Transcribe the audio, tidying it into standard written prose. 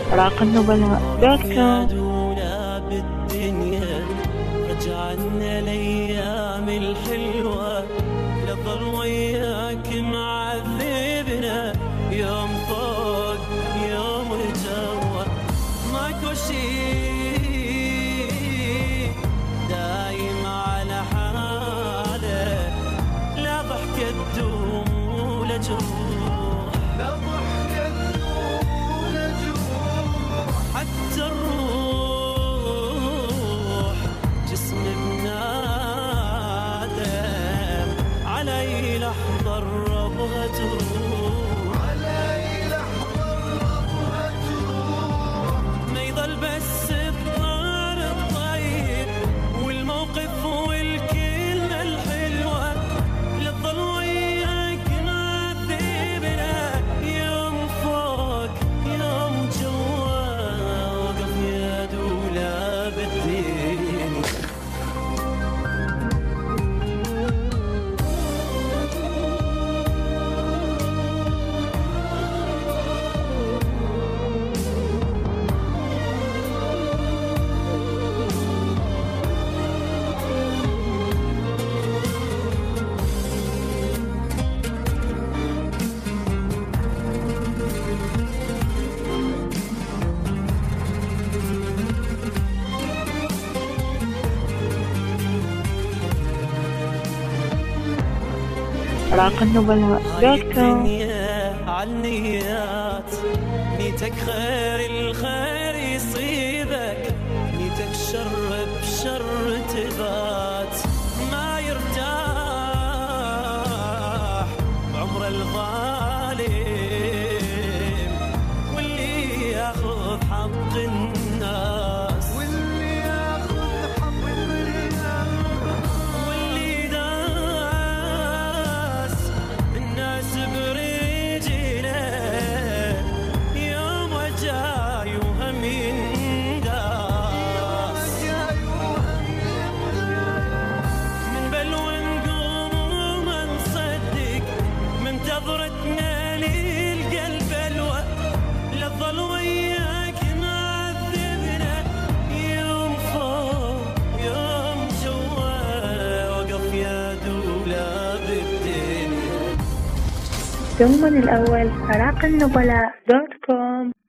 راق النبلاء دوت كوم. بالدنيا رجعنا الأيام الحلوة، لظل وياك معذبنا يوم فوق يوم جوا. ماكو شي دايم على حاله، لا ضحكة تدوم ولا جروح، لا ضحكة تدوم ولا جروح. حتى الروح جسم بنادم علي لحظة ربها تروح، علي لحظة ربها تروح. ما يضل بس الطار الطيب والموقف والكلمة الحلوة، لتظل وياك معذبنا يوم فوق يوم جوا. وقف يا دولاب الدين. راق النبلاء دوت كوم. عالنيات نيتك خير الخير يصيبك، نيتك شر بشر تبات. ما يرتاح بعمر الظالم واللي ياخذ حق الناس، واللي ياخذ حق الناس، واللي داس الناس برجله يوم جاي وهم ينداس. من بلوى نقوم وما نصدق، منتظرتنا نلقى البلوى، لتظل وياك معذبنا يوم فوق يوم جوا. وقف يا دولاب الدنيا. دوما الأول راق النبلاء دوت كوم.